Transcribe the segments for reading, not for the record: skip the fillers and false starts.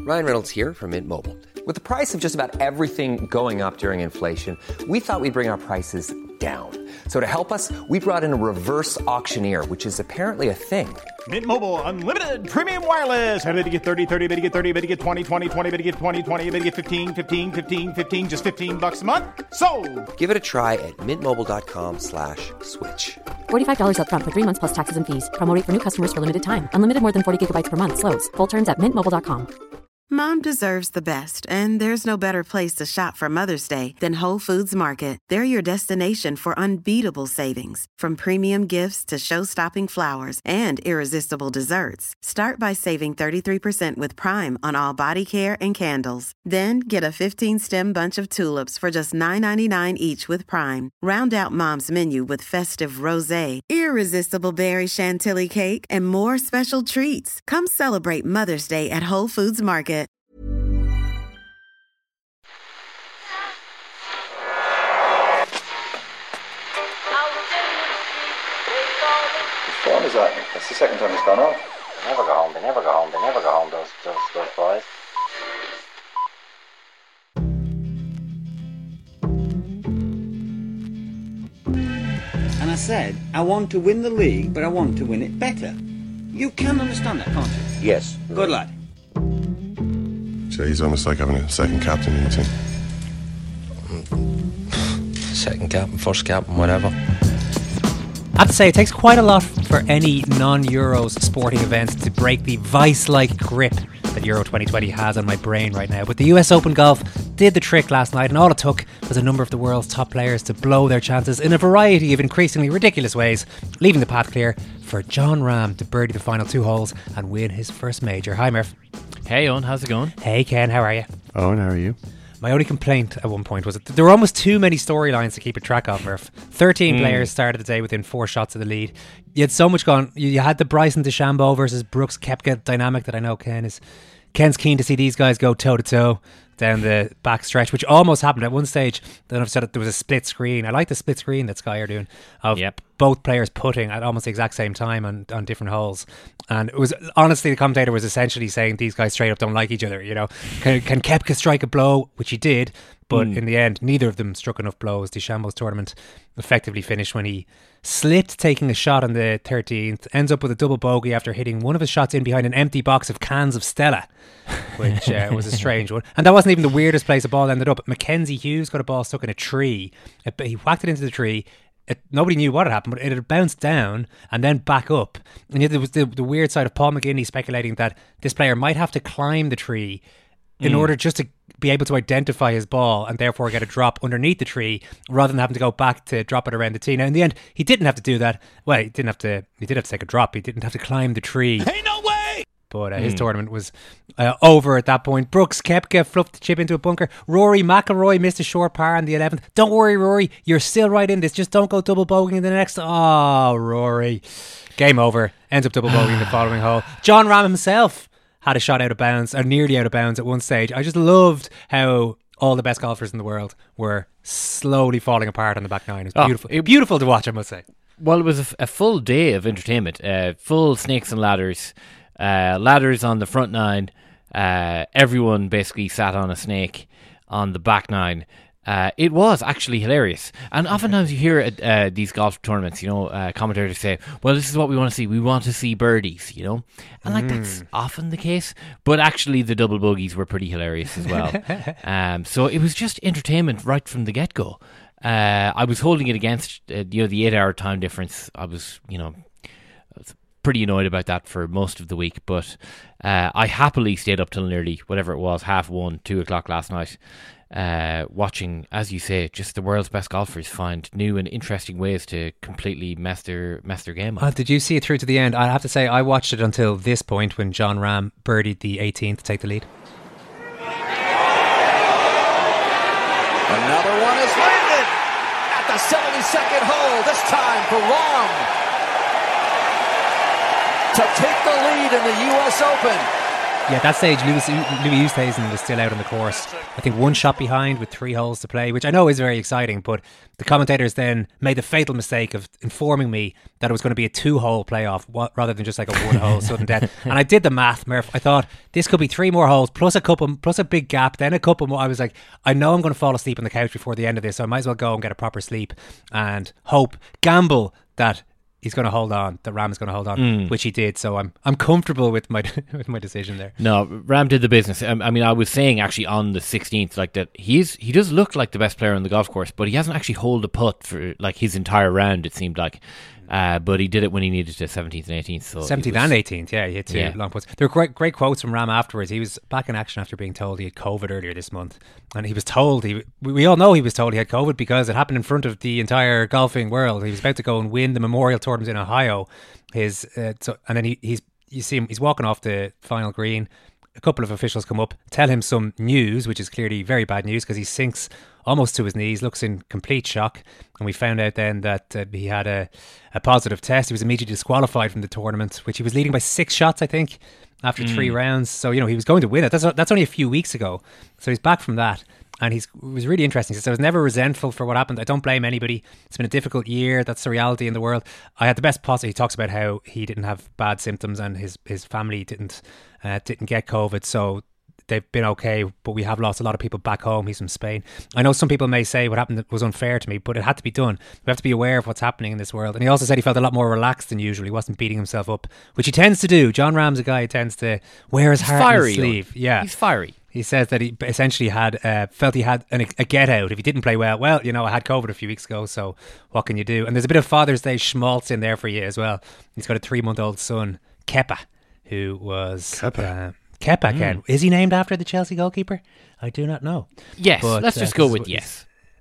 Ryan Reynolds here from Mint Mobile. With the price of just about everything going up during inflation, we thought we'd bring our prices down. So to help us, we brought in a reverse auctioneer, which is apparently a thing. Mint Mobile Unlimited Premium Wireless. How to get 30, 30, bit to get 30, bit to get 20, 20, 20, bit to get 20, 20, bit to get 15, 15, 15, 15, just $15 a month? Sold! Give it a try at mintmobile.com/switch. $45 up front for 3 months plus taxes and fees. Promo rate for new customers for limited time. Unlimited more than 40 gigabytes per month. Slows full terms at mintmobile.com. Mom deserves the best, and there's no better place to shop for Mother's Day than Whole Foods Market. They're your destination for unbeatable savings, from premium gifts to show-stopping flowers and irresistible desserts. Start by saving 33% with Prime on all body care and candles. Then get a 15-stem bunch of tulips for just $9.99 each with Prime. Round out Mom's menu with festive rosé, irresistible berry chantilly cake, and more special treats. Come celebrate Mother's Day at Whole Foods Market. What time is that? That's the second time it's gone off. They never go home, those boys. And I said, I want to win the league, but I want to win it better. You can understand that, can't you? Yes. Good lad. So he's almost like having a second captain in the team. Second captain, first captain, whatever. I have to say, it takes quite a lot for any non-Euros sporting event to break the vice-like grip that Euro 2020 has on my brain right now. But the US Open Golf did the trick last night, and all it took was a number of the world's top players to blow their chances in a variety of increasingly ridiculous ways, leaving the path clear for Jon Rahm to birdie the final 2 holes and win his first major. Hi, Murph. Hey, Owen, how's it going? Hey, Ken, how are you? Owen, how are you? My only complaint at one point was that there were almost too many storylines to keep a track of, Murph. 13 players started the day within 4 shots of the lead. You had so much going. You had the Bryson DeChambeau versus Brooks Koepka dynamic that I know Ken's keen to see these guys go toe-to-toe down the back stretch, which almost happened at one stage. Then I've said that there was a split screen. I like the split screen that Sky are doing of both players putting at almost the exact same time on different holes. And it was, honestly, the commentator was essentially saying these guys straight up don't like each other. You know, can Koepka strike a blow, which he did, but in the end, neither of them struck enough blows. DeChambeau's tournament effectively finished when he slipped taking a shot on the 13th, ends up with a double bogey after hitting one of his shots in behind an empty box of cans of Stella, which was a strange one. And that wasn't even the weirdest place a ball ended up. Mackenzie Hughes got a ball stuck in a tree. He whacked it into the tree. Nobody knew what had happened, but it had bounced down and then back up. And yet there was the weird side of Paul McGinley speculating that this player might have to climb the tree in order just to be able to identify his ball and therefore get a drop underneath the tree rather than having to go back to drop it around the tee. Now, in the end, he didn't have to do that. Well, he did have to take a drop. He didn't have to climb the tree. Hey, no way! But his tournament was over at that point. Brooks Koepka fluffed the chip into a bunker. Rory McIlroy missed a short par on the 11th. Don't worry, Rory. You're still right in this. Just don't go double bogeying in the next. Oh, Rory. Game over. Ends up double bogeying the following hole. Jon Rahm himself had a shot out of bounds, or nearly out of bounds at one stage. I just loved how all the best golfers in the world were slowly falling apart on the back nine. It was beautiful. Beautiful to watch, I must say. Well, it was a full day of entertainment. Full snakes and ladders. Ladders on the front nine. Everyone basically sat on a snake on the back nine. It was actually hilarious. And oftentimes you hear at these golf tournaments, you know, commentators say, well, this is what we want to see. We want to see birdies, you know. And like that's often the case. But actually the double bogeys were pretty hilarious as well. So it was just entertainment right from the get-go. I was holding it against, the 8-hour time difference. I was pretty annoyed about that for most of the week. But I happily stayed up till nearly, whatever it was, 1:30, 2 o'clock last night. Watching, as you say, just the world's best golfers find new and interesting ways to completely mess their game up. Did you see it through to the end? I have to say I watched it until this point when Jon Rahm birdied the 18th to take the lead. Another one is landed at the 72nd hole, this time for Rahm to take the lead in the US Open. Yeah, at that stage, Louis Oosthuizen was still out on the course. I think one shot behind with 3 holes to play, which I know is very exciting, but the commentators then made the fatal mistake of informing me that it was going to be a 2-hole playoff rather than just like a 1-hole sudden death. And I did the math, Murph. I thought this could be 3 more holes plus a big gap, then a couple more. I was like, I know I'm going to fall asleep on the couch before the end of this, so I might as well go and get a proper sleep and gamble that he's going to hold on, that Rahm is going to hold on, which he did. So I'm comfortable with my with my decision there. No, Rahm did the business. I mean, I was saying actually on the 16th, like that he does look like the best player on the golf course, but he hasn't actually held a putt for like his entire round. It seemed like. But he did it when he needed to, 17th and 18th. So 17th and 18th, yeah, he hit 2 long putts. There were great quotes from Rahm afterwards. He was back in action after being told he had COVID earlier this month. And he was told, we all know he was told he had COVID because it happened in front of the entire golfing world. He was about to go and win the Memorial Tournament in Ohio. And then you see him, he's walking off the final green. A couple of officials come up, tell him some news, which is clearly very bad news because he sinks almost to his knees, looks in complete shock. And we found out then that he had a positive test. He was immediately disqualified from the tournament, which he was leading by 6 shots, I think, after 3 rounds. So, he was going to win it. That's only a few weeks ago. So he's back from that. And it was really interesting. He said, I was never resentful for what happened. I don't blame anybody. It's been a difficult year. That's the reality in the world. I had the best possible. He talks about how he didn't have bad symptoms and his family didn't get COVID. So they've been okay, but we have lost a lot of people back home. He's from Spain. I know some people may say what happened was unfair to me, but it had to be done. We have to be aware of what's happening in this world. And he also said he felt a lot more relaxed than usual. He wasn't beating himself up, which he tends to do. John Rahm's a guy who tends to wear his heart on his sleeve. Yeah, he's fiery. He says that he essentially felt he had a get out if he didn't play well. Well, I had COVID a few weeks ago, so what can you do? And there's a bit of Father's Day schmaltz in there for you as well. He's got a 3-month-old son, Kepa, who was Kepa, Ken. Is he named after the Chelsea goalkeeper? I do not know. Yes, but, let's just go with yes.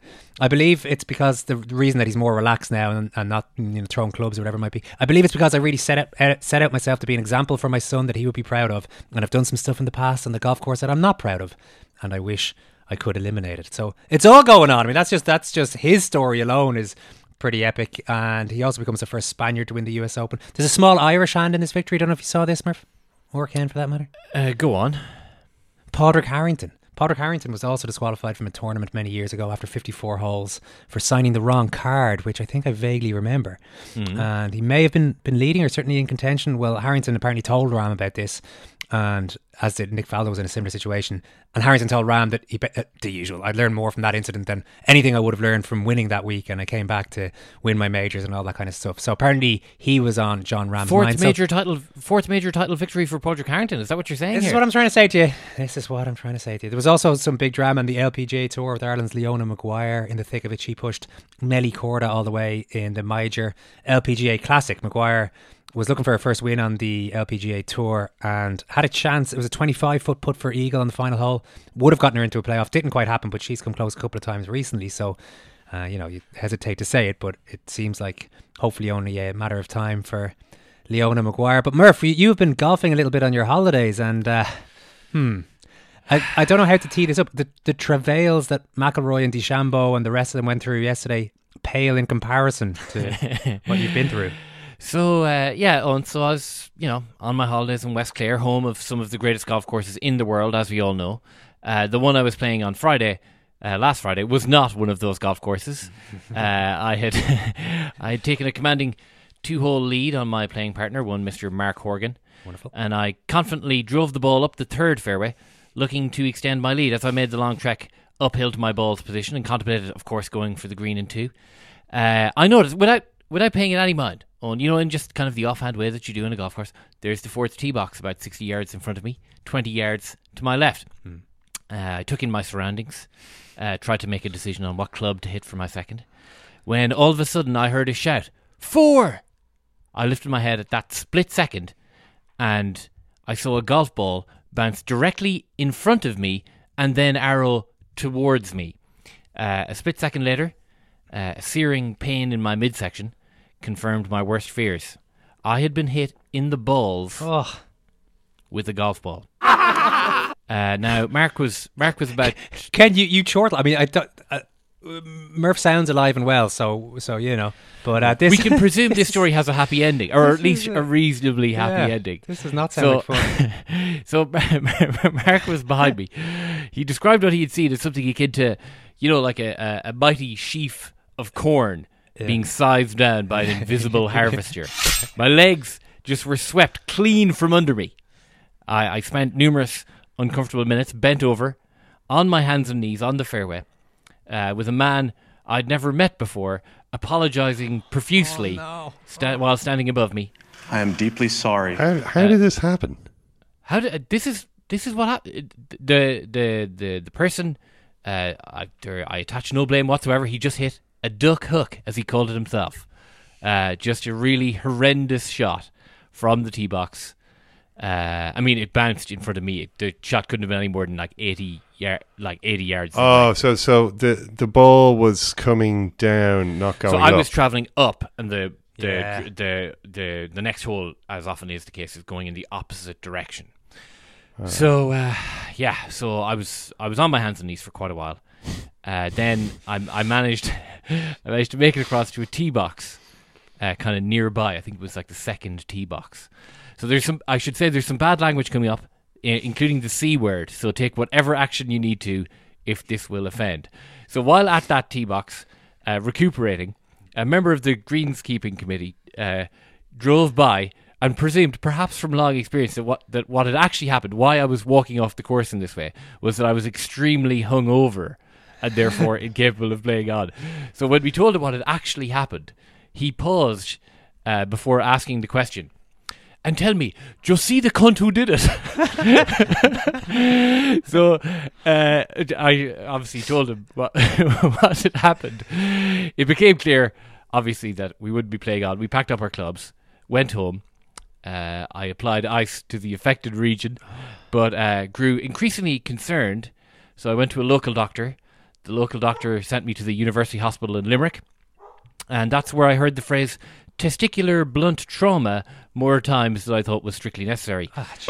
I believe it's because the reason that he's more relaxed now and not throwing clubs or whatever it might be. I believe it's because I really set out myself to be an example for my son that he would be proud of, and I've done some stuff in the past on the golf course that I'm not proud of, and I wish I could eliminate it. So it's all going on. I mean, that's just his story alone is pretty epic, and he also becomes the first Spaniard to win the US Open. There's a small Irish hand in his victory. I don't know if you saw this, Murph, or Ken for that matter. Go on. Padraig Harrington. Padraig Harrington was also disqualified from a tournament many years ago after 54 holes for signing the wrong card, which I think I vaguely remember. And he may have been leading or certainly in contention. Well, Harrington apparently told Rahm about this, and as did Nick Faldo was in a similar situation. And Harrington told Rahm that the usual. I'd learned more from that incident than anything I would have learned from winning that week, and I came back to win my majors and all that kind of stuff. So apparently he was on John Rahm's mind. Fourth major title victory for Padraig Harrington. Is that what you're saying? This is what I'm trying to say to you. There was also some big drama on the LPGA Tour with Ireland's Leona Maguire. In the thick of it, she pushed Nelly Korda all the way in the major LPGA Classic. Maguire was looking for her first win on the LPGA Tour and had a chance. It was a 25-foot putt for eagle on the final hole. Would have gotten her into a playoff. Didn't quite happen, but she's come close a couple of times recently. So, you hesitate to say it, but it seems like hopefully only a matter of time for Leona Maguire. But Murph, you've been golfing a little bit on your holidays, and I don't know how to tee this up. The travails that McIlroy and DeChambeau and the rest of them went through yesterday pale in comparison to what you've been through. So, so I was, on my holidays in West Clare, home of some of the greatest golf courses in the world, as we all know. The one I was playing on last Friday, was not one of those golf courses. I had taken a commanding 2-hole lead on my playing partner, one Mr. Mark Horgan. Wonderful. And I confidently drove the ball up the 3rd fairway, looking to extend my lead as I made the long trek uphill to my ball's position and contemplated, of course, going for the green in 2. I noticed, without paying it any mind, in just kind of the offhand way that you do in a golf course, there's the 4th tee box about 60 yards in front of me, 20 yards to my left. I took in my surroundings, tried to make a decision on what club to hit for my second, when all of a sudden I heard a shout, 4! I lifted my head at that split second, and I saw a golf ball bounce directly in front of me and then arrow towards me. A split second later, a searing pain in my midsection confirmed my worst fears. I had been hit in the balls with a golf ball. Now, Mark was about. Ken, you chortle. I mean, Murph sounds alive and well, so you know. But this we can presume this story has a happy ending, or at least a reasonably happy ending. This does not sound like fun. So Mark was behind me. He described what he had seen as something akin to, you know, like a mighty sheaf of corn being sized down by an invisible harvester. My legs just were swept clean from under me. I spent numerous uncomfortable minutes bent over, on my hands and knees on the fairway, with a man I'd never met before, apologising profusely while standing above me. I am deeply sorry. How did this happen? How did this is what happened? The person, I attach no blame whatsoever. He just hit a duck hook, as he called it himself. Just a really horrendous shot from the tee box. I mean, it bounced in front of me. The shot couldn't have been any more than like 80 yards. Oh, so the ball was coming down, not going up. So I was travelling up, and the next hole, as often is the case, is going in the opposite direction. So so I was on my hands and knees for quite a while. Then I managed to make it across to a tee box, kind of nearby. I think it was like the second tee box. So there's some bad language coming up, including the C word. So take whatever action you need to if this will offend. So while at that tee box, recuperating, a member of the greenskeeping committee drove by and presumed, perhaps from long experience, that what had actually happened, why I was walking off the course in this way, was that I was extremely hungover and therefore incapable of playing on. So when we told him what had actually happened, he paused before asking the question. And tell me, do you see the cunt who did it? So I obviously told him what had happened. It became clear, obviously, that we wouldn't be playing on. We packed up our clubs, went home. I applied ice to the affected region, but grew increasingly concerned. So I went to a local doctor. The local doctor sent me to the University Hospital in Limerick. And that's where I heard the phrase testicular blunt trauma more times than I thought was strictly necessary.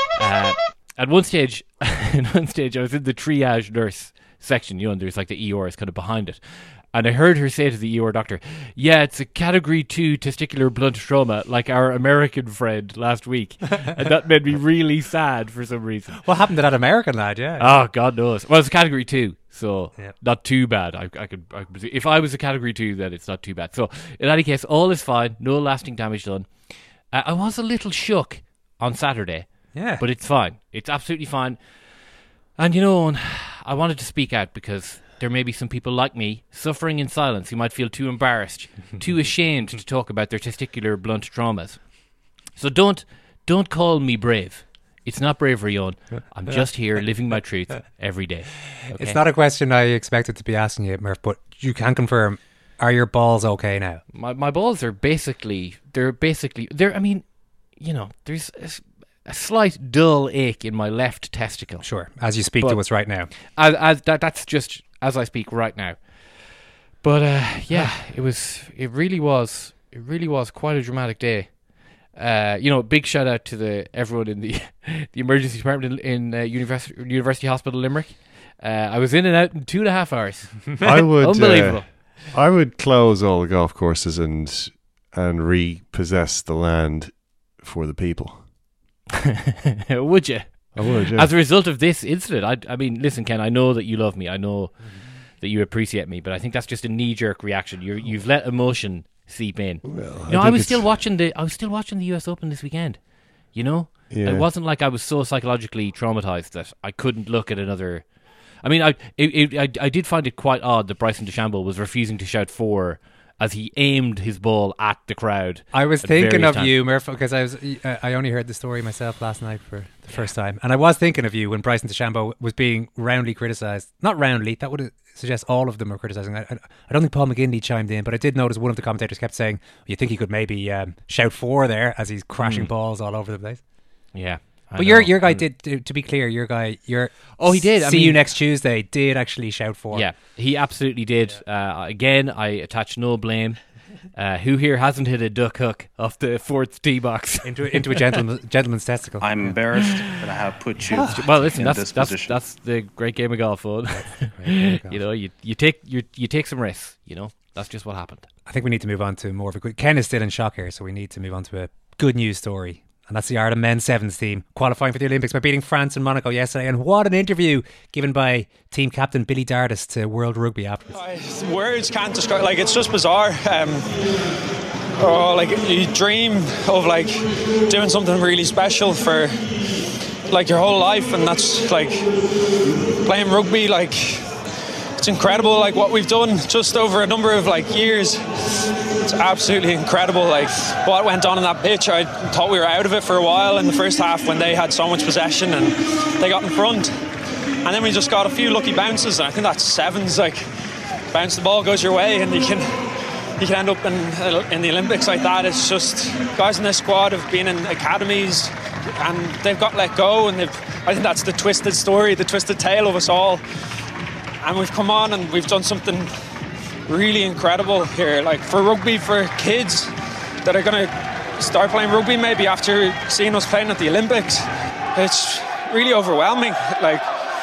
At one stage I was in the triage nurse section, you know, and there's like the ER is kind of behind it. And I heard her say to the ER doctor, yeah, it's a category 2 testicular blunt trauma, like our American friend last week. And that made me really sad for some reason. What happened to that American lad, yeah? Oh, God knows. Well, it's a category 2, so not too bad. I could if I was a category 2, then it's not too bad. So in any case, all is fine. No lasting damage done. I was a little shook on Saturday. Yeah. But it's fine. It's absolutely fine. And, you know, I wanted to speak out because there may be some people like me suffering in silence who might feel too embarrassed, too ashamed to talk about their testicular blunt traumas. So don't call me brave. It's not bravery, Owen. I'm just here living my truth every day. Okay? It's not a question I expected to be asking you, Murph, but you can confirm, are your balls okay now? My balls are basically, I mean, you know, there's a slight dull ache in my left testicle. Sure, as you speak to us right now. That's just as I speak right now. But it really was quite a dramatic day. You know, big shout out to everyone in the emergency department in University Hospital Limerick. I was in and out in 2.5 hours. Unbelievable. I would close all the golf courses and repossess the land for the people. Would you? I would, yeah. As a result of this incident, I mean, listen, Ken, I know that you love me. I know that you appreciate me, but I think that's just a knee-jerk reaction. You've let emotion seep in. Well, you know, I was still watching the US Open this weekend. You know, yeah. It wasn't like I was so psychologically traumatized that I couldn't look at another. I mean, I did find it quite odd that Bryson DeChambeau was refusing to shout 4 as he aimed his ball at the crowd. I was thinking of you, Murph, because I only heard the story myself last night for the first time, and I was thinking of you when Bryson DeChambeau was being roundly criticised. Not roundly, that would suggest all of them were criticising. I don't think Paul McGinley chimed in, but I did notice one of the commentators kept saying, you think he could maybe shout 4 there as he's crashing balls all over the place? Yeah. But your guy did, to be clear, he did. See you next Tuesday did actually shout 4. Yeah, he absolutely did. Again, I attach no blame. Who here hasn't hit a duck hook off the fourth tee box into a gentleman's testicle? I'm embarrassed that I have put you. Well, listen, in that's this position. the great game of golf, Owen. You know, you take some risks. You know, that's just what happened. I think we need to move on to more of a good. Ken is still in shock here, so we need to move on to a good news story. And that's the Ireland men's sevens team qualifying for the Olympics by beating France and Monaco yesterday. And what an interview given by team captain Billy Dardis to World Rugby afterwards. Words can't describe. Like, it's just bizarre. Like, you dream of like doing something really special for like your whole life, and that's like playing rugby. Like, it's incredible. Like what we've done just over a number of like years. It's absolutely incredible, like what went on in that pitch. I thought we were out of it for a while in the first half when they had so much possession and they got in front, and then we just got a few lucky bounces, and I think that's sevens. Like, bounce the ball goes your way and you can end up in the Olympics like that. It's just guys in this squad have been in academies and they've got let go, and I think that's the twisted story, the twisted tale of us all, and we've come on and we've done something really incredible here, like for rugby, for kids that are going to start playing rugby maybe after seeing us playing at the Olympics. It's really overwhelming, like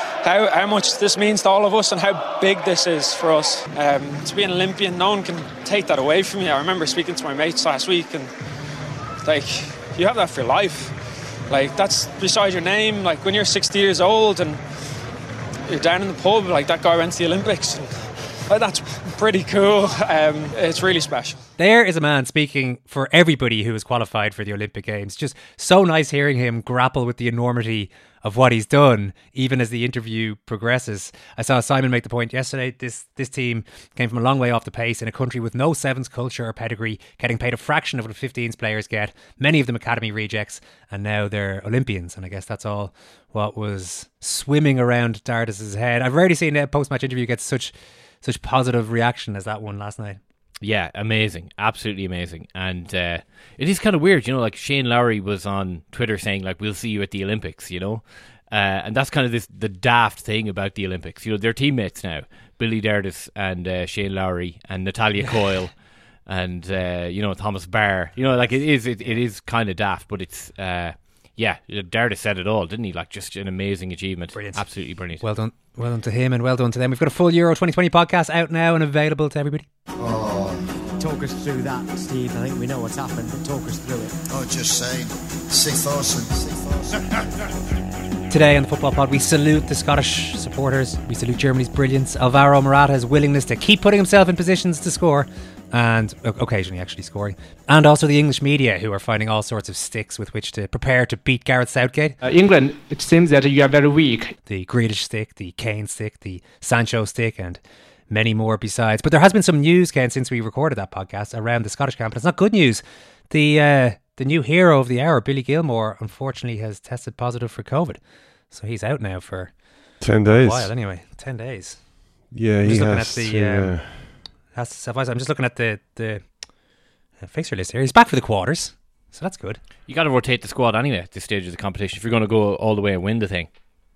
how much this means to all of us and how big this is for us. To be an Olympian, no one can take that away from you. I remember speaking to my mates last week, and like, you have that for life. Like, that's beside your name. Like, when you're 60 years old and you're down in the pub, like that guy went to the Olympics, and that's pretty cool. It's really special. There is a man speaking for everybody who has qualified for the Olympic Games. Just so nice hearing him grapple with the enormity of what he's done, even as the interview progresses. I saw Simon make the point yesterday. This team came from a long way off the pace in a country with no sevens culture or pedigree, getting paid a fraction of what 15s players get, many of them academy rejects, and now they're Olympians. And I guess that's all what was swimming around Dardis's head. I've rarely seen a post-match interview get such positive reaction as that one last night. Yeah, amazing. Absolutely amazing. And it is kind of weird, you know, like Shane Lowry was on Twitter saying, like, we'll see you at the Olympics, you know. And that's kind of the daft thing about the Olympics. You know, they're teammates now. Billy Dardis and Shane Lowry and Natalia Coyle and, you know, Thomas Barr. You know, like, it is kind of daft, but it's... yeah, Dardis said it all, didn't he? Like, just an amazing achievement. Brilliant. Absolutely brilliant. Well done to him and well done to them. We've got a full Euro 2020 podcast out now and available to everybody. Talk us through that, Steve. I think we know what's happened, but talk us through it. Oh, just saying. Sick Forsen. Today on the Football Pod, we salute the Scottish supporters. We salute Germany's brilliance, Alvaro Morata's willingness to keep putting himself in positions to score, and occasionally actually scoring, and also the English media, who are finding all sorts of sticks with which to prepare to beat Gareth Southgate. England, it seems that you are very weak. The Grealish stick, the Kane stick, the Sancho stick, and many more besides. But there has been some news, Ken, since we recorded that podcast around the Scottish camp, and it's not good news. The new hero of the hour, Billy Gilmore, unfortunately has tested positive for COVID, so he's out now for 10 days. A while anyway. 10 days. Yeah, he has to self-isolate. I'm just looking at the fixture list here. He's back for the quarters, so that's good. You got to rotate the squad anyway at this stage of the competition if you're going to go all the way and win the thing.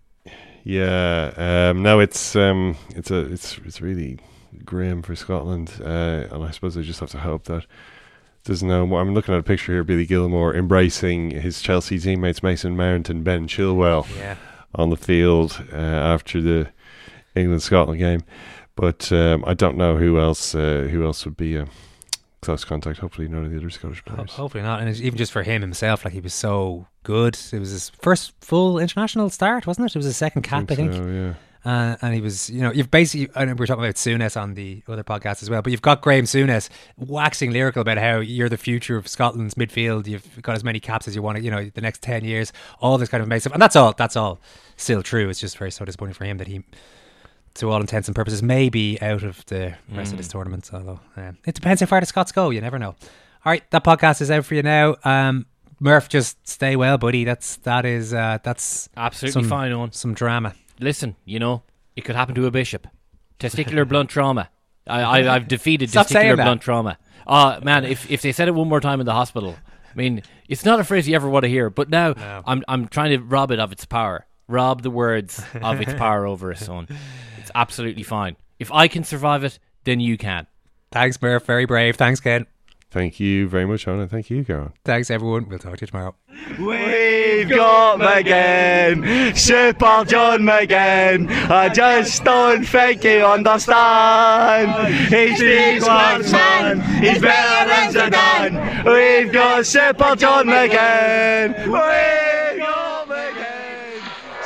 Yeah, no, it's really grim for Scotland, and I suppose I just have to hope that there's no more. I'm looking at a picture here, Billy Gilmore embracing his Chelsea teammates Mason Mount and Ben Chilwell on the field after the England-Scotland game. But I don't know who else would be a close contact. Hopefully none of the other Scottish players. Hopefully not. And even just for him himself, like, he was so good. It was his first full international start, wasn't it? It was his second cap, I think. So, yeah. And he was, you know, you've basically, I know we were talking about Souness on the other podcast as well, but you've got Graham Souness waxing lyrical about how you're the future of Scotland's midfield. You've got as many caps as you want, you know, the next 10 years, all this kind of amazing stuff. And that's all still true. It's just very so disappointing for him that he, to all intents and purposes, may be out of the rest of this tournament. Although it depends how far the Scots go. You never know. All right, that podcast is out for you now. Murph, just stay well, buddy. That's absolutely fine. On some drama. Listen, you know, it could happen to a bishop. Testicular blunt trauma. I've defeated Stop testicular blunt trauma. Oh man, if they said it one more time in the hospital, I mean, it's not a phrase you ever want to hear. But now I'm trying to rob it of its power. Rob the words of its power over us, son. It's absolutely fine. If I can survive it, then you can. Thanks, Murph. Very brave. Thanks, Ken. Thank you very much, Owen. Thank you, Garan. Thanks, everyone. We'll talk to you tomorrow. We've got McGinn, Super John McGinn. I just don't think you understand. He's the Clarkson, he's better than Zidane. We've got Super John McGinn. We've got McGinn.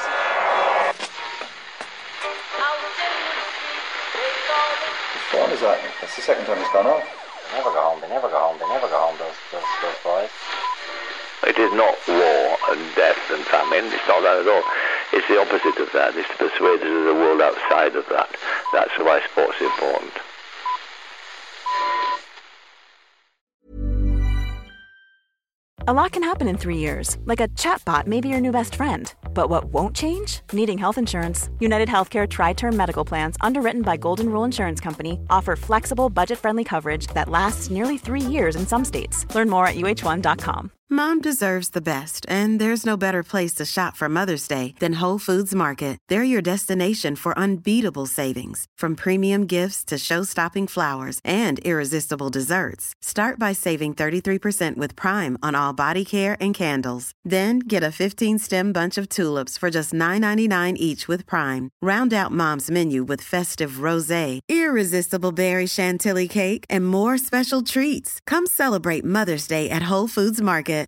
Whose phone is that? That's the second time it's gone off. They never go home, they never go home, they never go home, those boys. It is not war and death and famine. It's not that at all. It's the opposite of that. It's to persuade us of the world outside of that. That's why sport's important. A lot can happen in 3 years, like a chatbot may be your new best friend. But what won't change? Needing health insurance. United Healthcare Tri-Term Medical Plans, underwritten by Golden Rule Insurance Company, offer flexible, budget-friendly coverage that lasts nearly 3 years in some states. Learn more at uh1.com. Mom deserves the best, and there's no better place to shop for Mother's Day than Whole Foods Market. They're your destination for unbeatable savings, from premium gifts to show-stopping flowers and irresistible desserts. Start by saving 33% with Prime on all body care and candles. Then get a 15-stem bunch of tulips for just $9.99 each with Prime. Round out Mom's menu with festive rosé, irresistible berry chantilly cake, and more special treats. Come celebrate Mother's Day at Whole Foods Market.